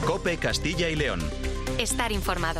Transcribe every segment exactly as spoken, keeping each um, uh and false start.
COPE Castilla y León. Estar informado.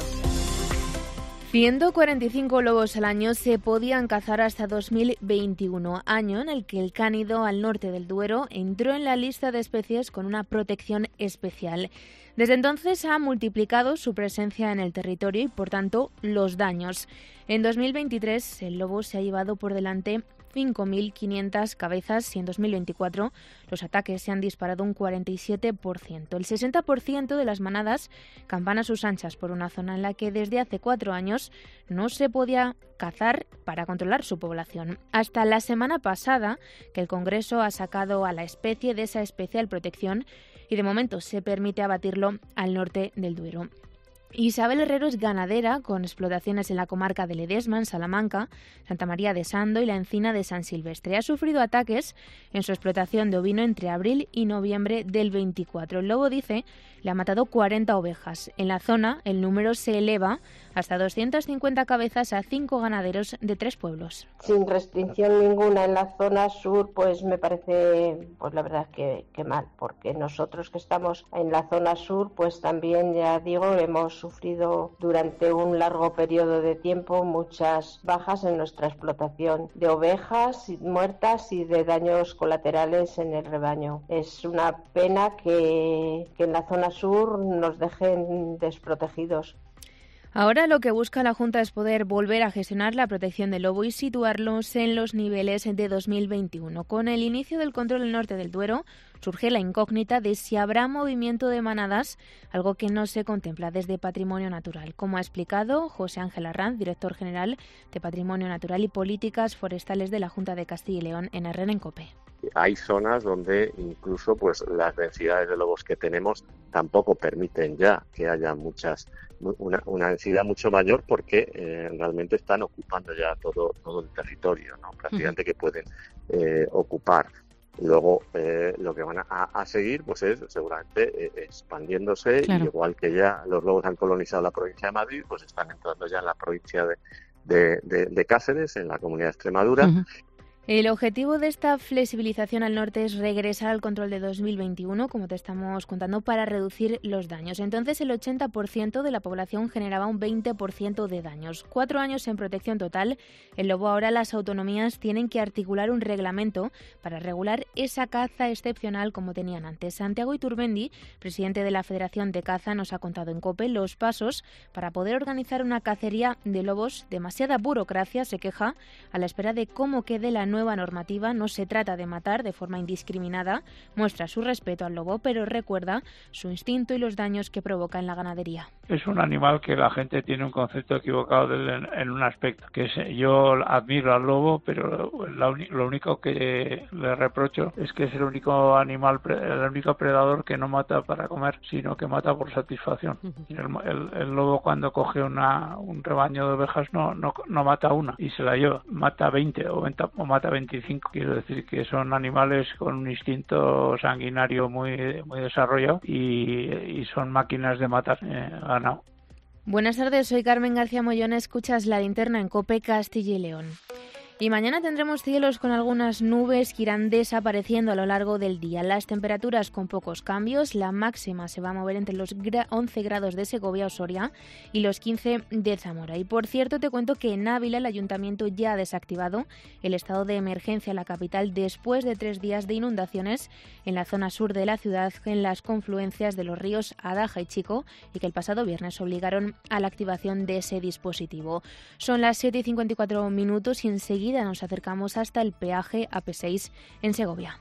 ciento cuarenta y cinco lobos al año se podían cazar hasta dos mil veintiuno, año en el que el cánido al norte del Duero entró en la lista de especies con una protección especial. Desde entonces ha multiplicado su presencia en el territorio y, por tanto, los daños. En dos mil veintitrés, el lobo se ha llevado por delante cinco mil quinientas cabezas y en dos mil veinticuatro los ataques se han disparado un cuarenta y siete por ciento. El sesenta por ciento de las manadas campan a sus anchas por una zona en la que desde hace cuatro años no se podía cazar para controlar su población. Hasta la semana pasada, que el Congreso ha sacado a la especie de esa especial protección y de momento se permite abatirlo al norte del Duero. Isabel Herrero es ganadera con explotaciones en la comarca de Ledesma, en Salamanca, Santa María de Sando y la Encina de San Silvestre. Ha sufrido ataques en su explotación de ovino entre abril y noviembre del veinticuatro. El lobo, dice, le ha matado cuarenta ovejas. En la zona el número se eleva hasta doscientas cincuenta cabezas a cinco ganaderos de tres pueblos. Sin restricción ninguna en la zona sur, pues me parece, pues la verdad que, que mal, porque nosotros que estamos en la zona sur, pues también, ya digo, hemos sufrido durante un largo periodo de tiempo muchas bajas en nuestra explotación de ovejas muertas y de daños colaterales en el rebaño. Es una pena que, que en la zona sur nos dejen desprotegidos. Ahora lo que busca la Junta es poder volver a gestionar la protección del lobo y situarlos en los niveles de dos mil veintiuno. Con el inicio del control del norte del Duero, surge la incógnita de si habrá movimiento de manadas, algo que no se contempla desde Patrimonio Natural, como ha explicado José Ángel Arranz, director general de Patrimonio Natural y Políticas Forestales de la Junta de Castilla y León, en Herrera en COPE. Hay zonas donde incluso pues las densidades de lobos que tenemos tampoco permiten ya que haya muchas una, una densidad mucho mayor porque eh, realmente están ocupando ya todo todo el territorio, ¿no? Prácticamente que pueden eh, ocupar. Luego eh, lo que van a, a seguir pues es seguramente eh, expandiéndose, claro. Y igual que ya los lobos han colonizado la provincia de Madrid, pues están entrando ya en la provincia de, de, de, de Cáceres, en la Comunidad de Extremadura. Uh-huh. El objetivo de esta flexibilización al norte es regresar al control de dos mil veintiuno, como te estamos contando, para reducir los daños. Entonces, el ochenta por ciento de la población generaba un veinte por ciento de daños. Cuatro años en protección total. El lobo, ahora las autonomías tienen que articular un reglamento para regular esa caza excepcional como tenían antes. Santiago Iturmendi, presidente de la Federación de Caza, nos ha contado en COPE los pasos para poder organizar una cacería de lobos. Demasiada burocracia, se queja, a la espera de cómo quede la nueva normativa. No se trata de matar de forma indiscriminada, muestra su respeto al lobo, pero recuerda su instinto y los daños que provoca en la ganadería. Es un animal que la gente tiene un concepto equivocado de él en, en un aspecto, que es, yo admiro al lobo, pero la, lo único que le reprocho es que es el único animal, el único predador que no mata para comer, sino que mata por satisfacción. El, el, el lobo, cuando coge una, un rebaño de ovejas, no, no, no mata una y se la lleva, mata veinte o, veinte, o mata veinticinco. Quiero decir que son animales con un instinto sanguinario muy, muy desarrollado y, y son máquinas de matar eh, ganado. Buenas tardes, soy Carmen García Mollón, escuchas La Linterna en COPE Castilla y León. Y mañana tendremos cielos con algunas nubes que irán desapareciendo a lo largo del día. Las temperaturas con pocos cambios. La máxima se va a mover entre los once grados de Segovia o Soria y los quince de Zamora. Y por cierto, te cuento que en Ávila el ayuntamiento ya ha desactivado el estado de emergencia en la capital después de tres días de inundaciones en la zona sur de la ciudad, en las confluencias de los ríos Adaja y Chico, y que el pasado viernes obligaron a la activación de ese dispositivo. Son las siete y cincuenta y cuatro minutos y enseguida nos acercamos hasta el peaje A P seis en Segovia.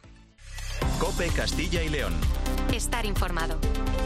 COPE Castilla y León. Estar informado.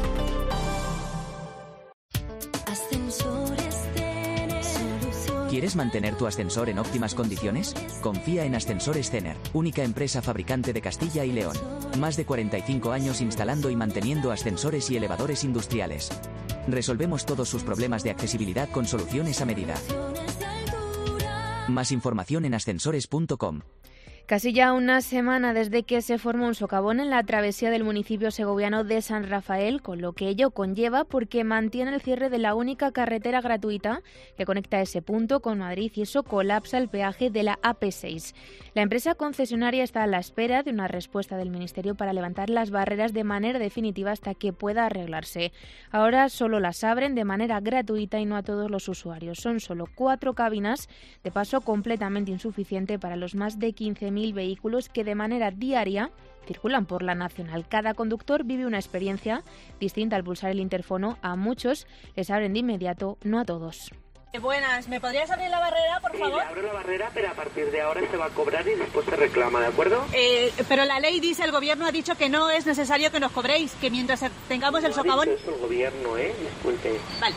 ¿Quieres mantener tu ascensor en óptimas condiciones? Confía en Ascensores Cener, única empresa fabricante de Castilla y León. Más de cuarenta y cinco años instalando y manteniendo ascensores y elevadores industriales. Resolvemos todos sus problemas de accesibilidad con soluciones a medida. Más información en ascensores punto com. Casi ya una semana desde que se formó un socavón en la travesía del municipio segoviano de San Rafael, con lo que ello conlleva porque mantiene el cierre de la única carretera gratuita que conecta ese punto con Madrid y eso colapsa el peaje de la A P seis. La empresa concesionaria está a la espera de una respuesta del Ministerio para levantar las barreras de manera definitiva hasta que pueda arreglarse. Ahora solo las abren de manera gratuita y no a todos los usuarios. Son solo cuatro cabinas, de paso completamente insuficiente para los más de quince mil vehículos que de manera diaria circulan por la nacional. Cada conductor vive una experiencia distinta al pulsar el interfono. A muchos les abren de inmediato, no a todos. Buenas, ¿me podrías abrir la barrera, por favor? Sí, abro la barrera, pero a partir de ahora se va a cobrar y después se reclama, ¿de acuerdo? Eh, pero la ley dice, el gobierno ha dicho que no es necesario que nos cobréis, que mientras tengamos el socavón... No ha dicho eso el gobierno, ¿eh? Disculpe. Vale.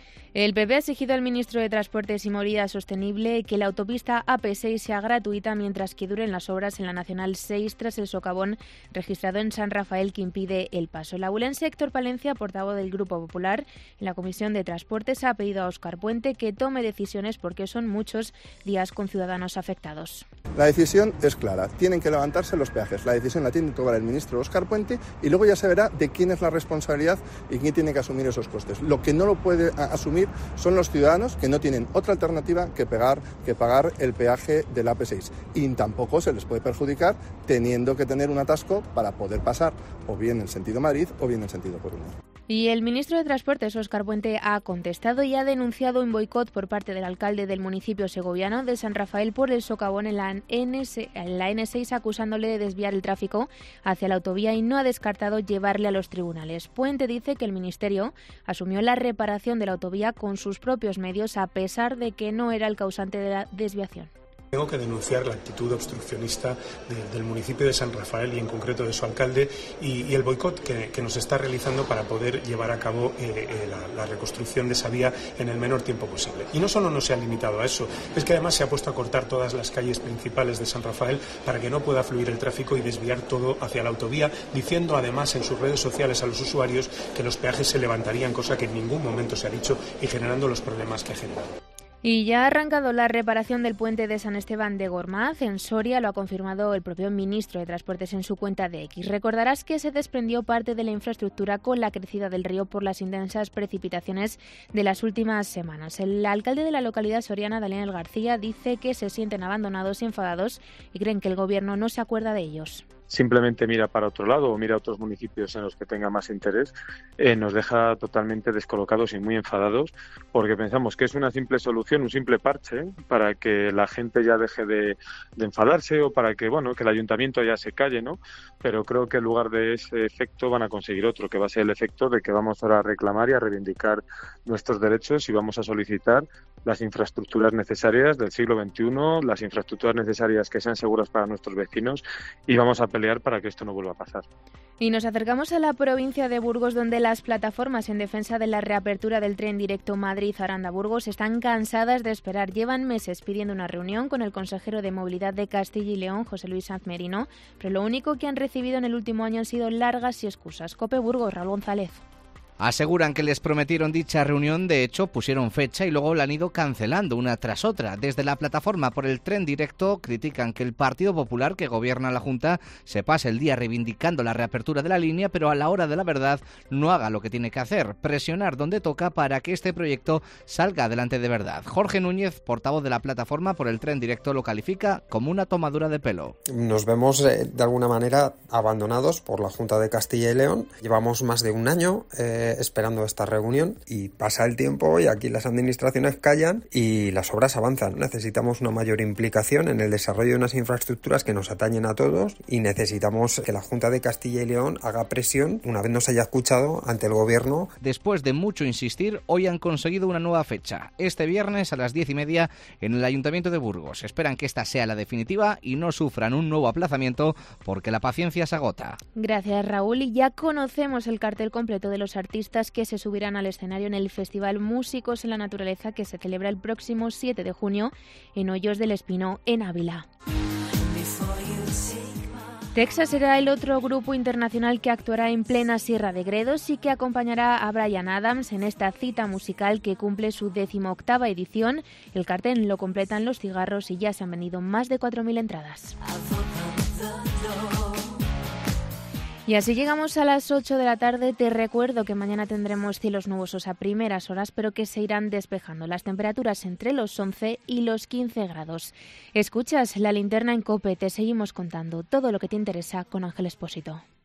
El P P ha exigido al ministro de Transportes y Movilidad Sostenible que la autopista A P seis sea gratuita mientras que duren las obras en la Nacional seis tras el socavón registrado en San Rafael que impide el paso. El abulense Héctor Palencia, portavoz del Grupo Popular en la Comisión de Transportes, ha pedido a Óscar Puente que tome decisiones porque son muchos días con ciudadanos afectados. La decisión es clara, tienen que levantarse los peajes. La decisión la tiene que tomar el ministro Óscar Puente y luego ya se verá de quién es la responsabilidad y quién tiene que asumir esos costes. Lo que no lo puede asumir son los ciudadanos que no tienen otra alternativa que, pegar, que pagar el peaje del A P seis. Y tampoco se les puede perjudicar teniendo que tener un atasco para poder pasar o bien en sentido Madrid o bien en sentido Coruña. Y el ministro de Transportes, Óscar Puente, ha contestado y ha denunciado un boicot por parte del alcalde del municipio segoviano de San Rafael por el socavón en la N seis, acusándole de desviar el tráfico hacia la autovía y no ha descartado llevarle a los tribunales. Puente dice que el ministerio asumió la reparación de la autovía con sus propios medios a pesar de que no era el causante de la desviación. Tengo que denunciar la actitud obstruccionista de, del municipio de San Rafael y en concreto de su alcalde y, y el boicot que, que nos está realizando para poder llevar a cabo eh, eh, la, la reconstrucción de esa vía en el menor tiempo posible. Y no solo no se ha limitado a eso, es que además se ha puesto a cortar todas las calles principales de San Rafael para que no pueda fluir el tráfico y desviar todo hacia la autovía, diciendo además en sus redes sociales a los usuarios que los peajes se levantarían, cosa que en ningún momento se ha dicho, y generando los problemas que ha generado. Y ya ha arrancado la reparación del puente de San Esteban de Gormaz en Soria, lo ha confirmado el propio ministro de Transportes en su cuenta de X. Recordarás que se desprendió parte de la infraestructura con la crecida del río por las intensas precipitaciones de las últimas semanas. El alcalde de la localidad soriana, Daniel García, dice que se sienten abandonados y enfadados y creen que el gobierno no se acuerda de ellos. Simplemente mira para otro lado o mira a otros municipios en los que tenga más interés, eh, nos deja totalmente descolocados y muy enfadados porque pensamos que es una simple solución, un simple parche para que la gente ya deje de, de enfadarse o para que bueno que el ayuntamiento ya se calle, ¿no? Pero creo que en lugar de ese efecto van a conseguir otro, que va a ser el efecto de que vamos ahora a reclamar y a reivindicar nuestros derechos y vamos a solicitar las infraestructuras necesarias del siglo veintiuno, las infraestructuras necesarias que sean seguras para nuestros vecinos y vamos a pelear para que esto no vuelva a pasar. Y nos acercamos a la provincia de Burgos, donde las plataformas en defensa de la reapertura del tren directo Madrid-Aranda-Burgos están cansadas de esperar. Llevan meses pidiendo una reunión con el consejero de Movilidad de Castilla y León, José Luis Sanz Merino, pero lo único que han recibido en el último año han sido largas y excusas. COPE Burgos, Raúl González. Aseguran que les prometieron dicha reunión, de hecho pusieron fecha y luego la han ido cancelando una tras otra. Desde la plataforma por el tren directo critican que el Partido Popular, que gobierna la Junta, se pase el día reivindicando la reapertura de la línea, pero a la hora de la verdad no haga lo que tiene que hacer, presionar donde toca para que este proyecto salga adelante de verdad. Jorge Núñez, portavoz de la plataforma por el tren directo, lo califica como una tomadura de pelo. Nos vemos eh, de alguna manera abandonados por la Junta de Castilla y León. Llevamos más de un año eh, esperando esta reunión y pasa el tiempo y aquí las administraciones callan y las obras avanzan. Necesitamos una mayor implicación en el desarrollo de unas infraestructuras que nos atañen a todos y necesitamos que la Junta de Castilla y León haga presión una vez nos haya escuchado ante el gobierno. Después de mucho insistir, hoy han conseguido una nueva fecha. Este viernes a las diez y media en el Ayuntamiento de Burgos. Esperan que esta sea la definitiva y no sufran un nuevo aplazamiento porque la paciencia se agota. Gracias, Raúl. Y ya conocemos el cartel completo de los artistas que se subirán al escenario en el Festival Músicos en la Naturaleza que se celebra el próximo siete de junio en Hoyos del Espino, en Ávila. Texas será el otro grupo internacional que actuará en plena Sierra de Gredos y que acompañará a Bryan Adams en esta cita musical que cumple su decimoctava edición. El cartel lo completan Los Cigarros y ya se han vendido más de cuatro mil entradas. Y así llegamos a las ocho de la tarde. Te recuerdo que mañana tendremos cielos nubosos a primeras horas, pero que se irán despejando. Las temperaturas entre los once y los quince grados. Escuchas La Linterna en COPE. Te seguimos contando todo lo que te interesa con Ángel Expósito.